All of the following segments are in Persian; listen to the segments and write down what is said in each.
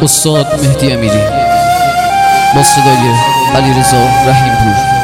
استاد مهدی امیری با صدای علیرضا رحیم‌پور.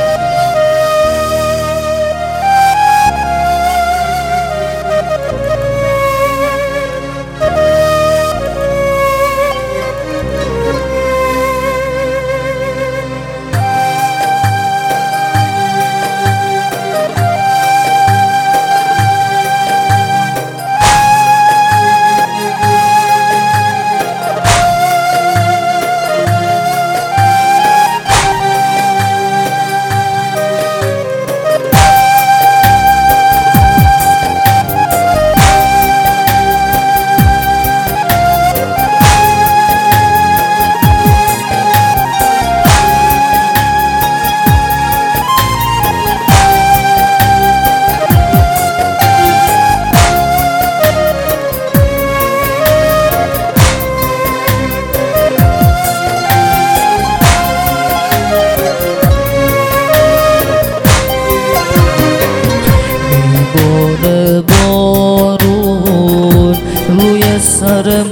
بارون روی سر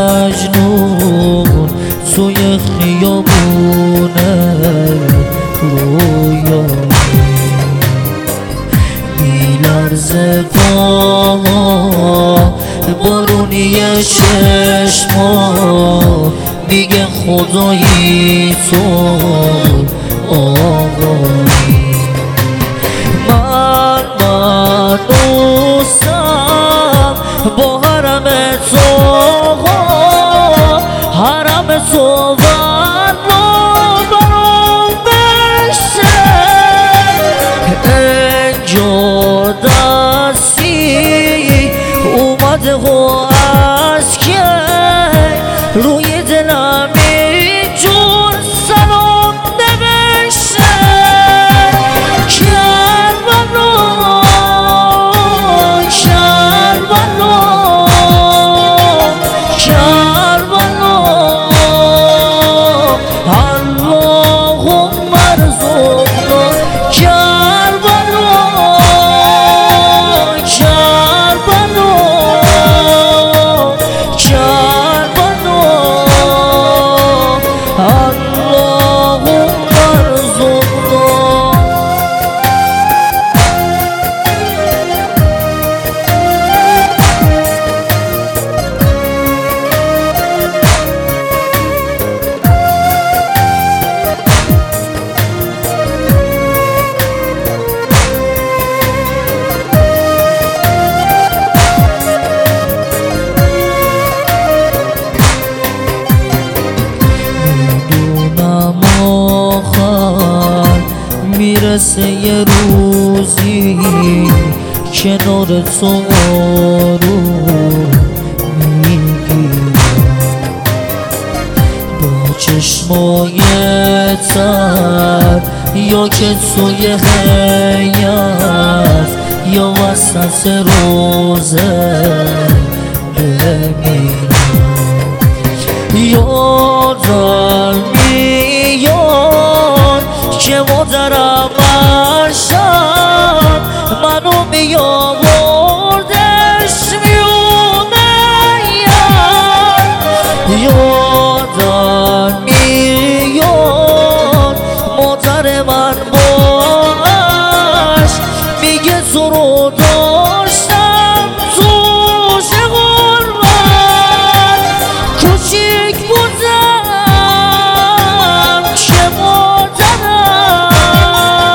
مجنون توی خیابونه رویایی میلرزه پاها بارونی چشما میگه خدایی تو آقایی من دوستم با حرم تو والله برام بشه اینجا دستی اومده و از که روی دلم اینجور سلام نوشته میرسه یه روزی کنار تو آروم میگیرم با چشمای تر یا که توی هیئت یا وسط روزه بمیرم یادم میاد که مادرم شب منو میآوردش میونه یادم میاد مادر من باش میگه تو رو داشتم توش غربت کوچیک بودم که مادرم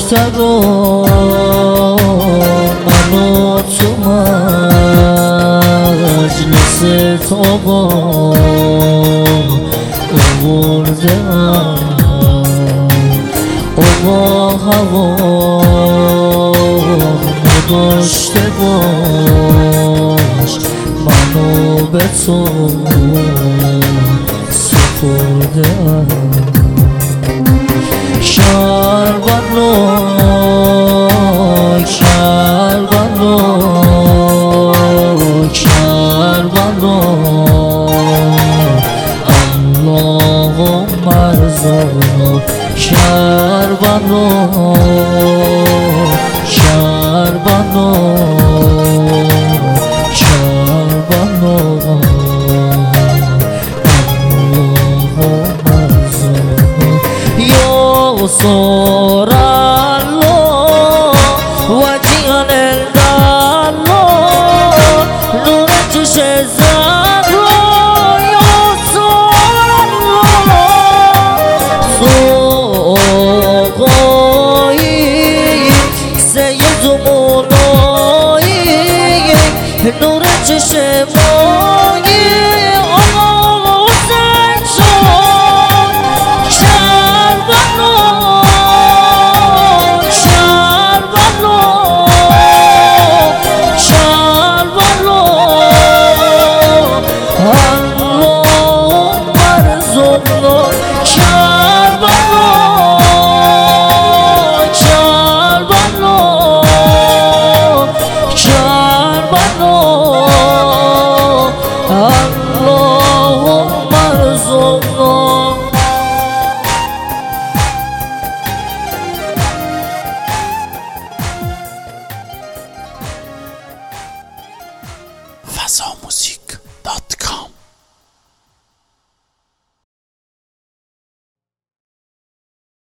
رو من و تو مجلس آقا آورده آقا هوا نداشته باش منو به تو سپرده کربلا کربلا کربلا اللهم ارزقنا کربلا کربلا